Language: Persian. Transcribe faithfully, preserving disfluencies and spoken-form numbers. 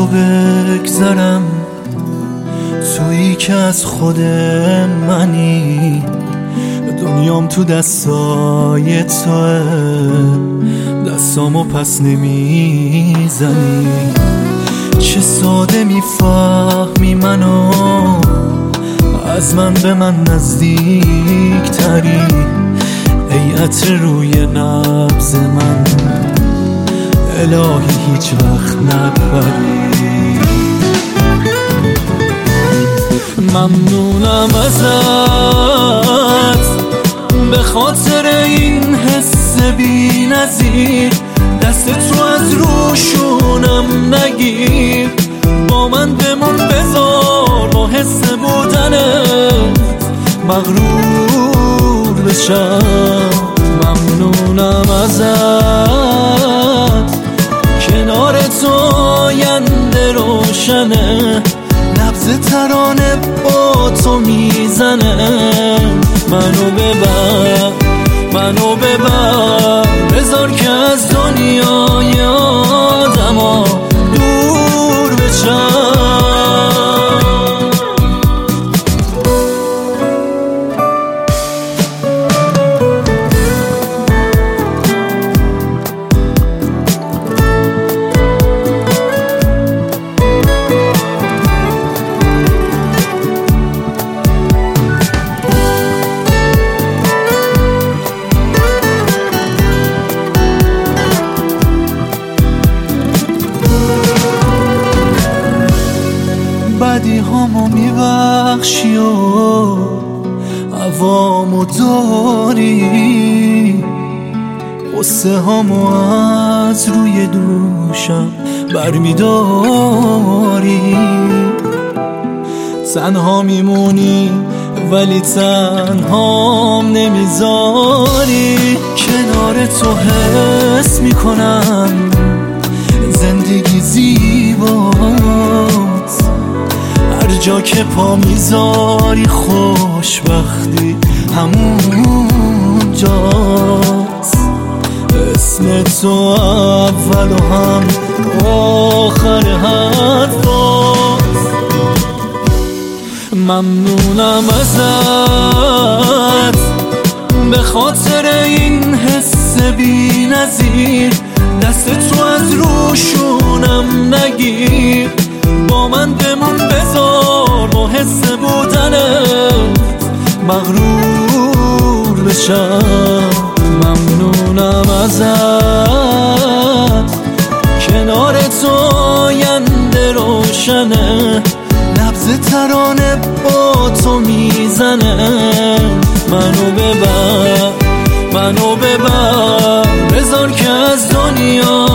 تو بگذرم، تویی که از خود منی، دنیام تو دستای توه، دستامو پس نمیزنی. چه ساده میفهمی منو، از من به من نزدیک تری، ای عطر روی نبض من، الهی هیچ وقت نپری. ممنونم ازت به خاطر این حس بی نظیر، دست تو از روشونم نگیر، با من بمون بذار با حس بودنت مغرور بشم. ممنونم ازت، کنار تو آینده روشنه، نبض ترانه با تو میزنه. منو ببر منو ببر، بذار که از دنیای آدما دور بشم. بدی همو میبخشی و عوامو داری، قصه همو از روی دوشم برمیداری. تنها میمونی ولی تنهام نمیذاری، کنار تو حس میکنم زندگی زیباست، هر جا که پا میذاری خوشبختی همون جاست. اسم تو اول و هم آخر حرفاست. ممنونم ازت به خاطر این حس بی نظیر، دست تو از روشونم نگیر، با من بمون بذار با حس بودنت مغرور بشم. ممنونم ازت، کنار تو آینده روشنه، نبض ترانه با تو میزنه. منو ببر منو ببر، بذار که از دنیا